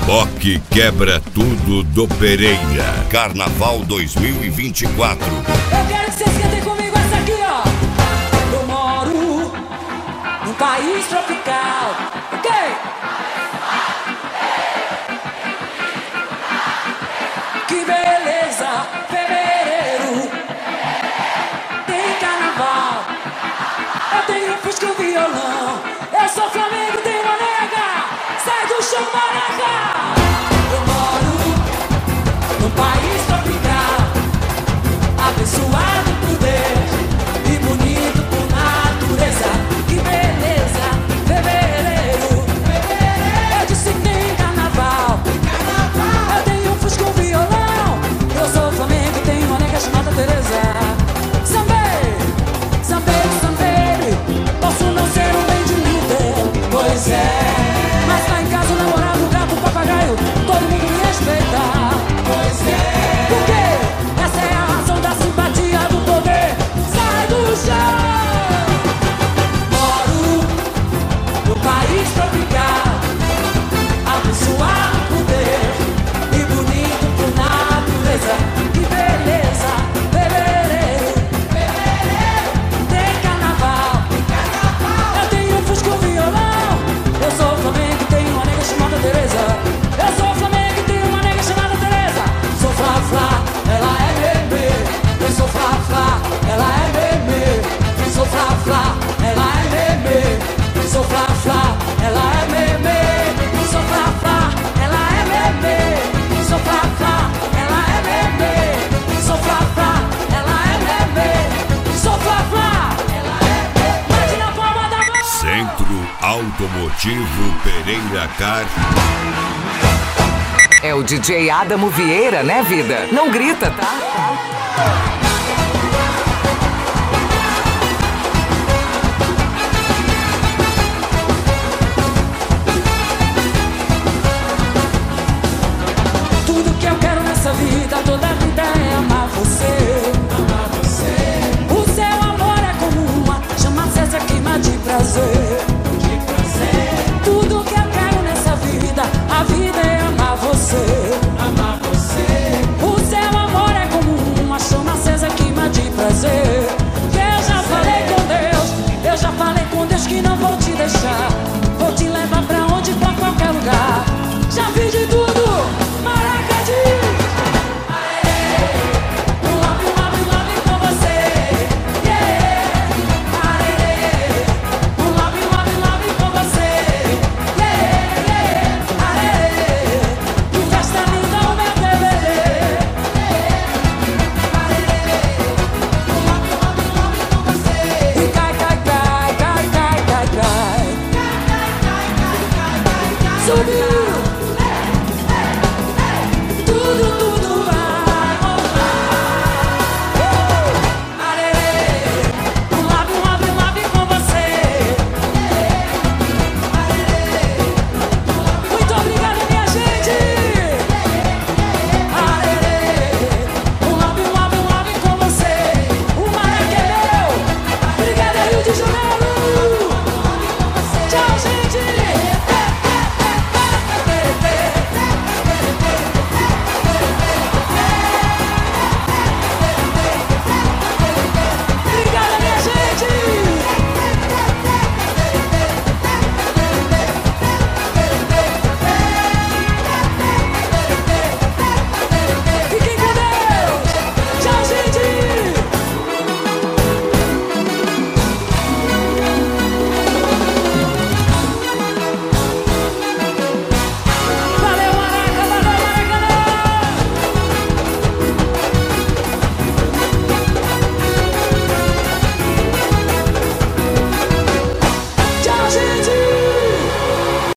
Rock Quebra Tudo do Pereira. Carnaval 2024. Eu quero que vocês cantem comigo essa aqui, ó. Eu moro num país tropical, ok? Que beleza, fevereiro tem carnaval. Eu tenho um fusca e um violão. Eu sou Flamengo, tenho uma nega. Sai do chão, maraca. Eu moro num país tropical, abençoado por Deus e bonito por natureza. Que beleza, fevereiro. Eu disse que tem carnaval. Eu tenho um fusca e um violão. Eu sou Flamengo, tenho uma nega chamada Teresa. Posso não ser um bem de líder, pois é. Mas lá em casa o namorado, o gato, o papagaio, todo mundo me respeita, pois é. Porque essa é a razão da simpatia, do poder. Sai do chão. Moro no país tropical, abençoado por Deus e bonito por natureza. Que beleza, fevereiro. Tem carnaval. Eu tenho um fusca e um violão. Eu sou Flamengo e tenho uma nega chamada Teresa. Eu sou Flamengo e tenho uma nega chamada Teresa. Sou Fla-Fla, ela é bebê. Eu sou Fla-Fla, ela é bebê. Sou Fla-Fla, ela é bebê. Sou Fla-Fla, ela é bebê. Sou Fla-Fla, ela é bebê. Sou Fla-Fla, ela é bebê. Sou Fla-Fla, ela é bebê. Sou Fla-Fla, ela é bebê. Bate na palma da mão. Centro Automotivo Pereira Car. É o DJ Adamo Vieira, né, vida? Não grita, tá?